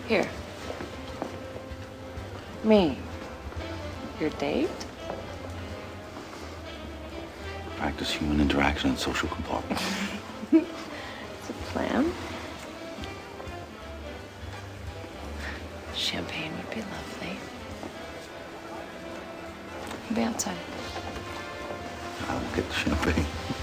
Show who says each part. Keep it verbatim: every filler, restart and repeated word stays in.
Speaker 1: Here. Me. Your date?
Speaker 2: Practice human interaction and social comportment.
Speaker 1: It's a plan. Champagne would be lovely. We'll be outside.
Speaker 2: I will get the champagne.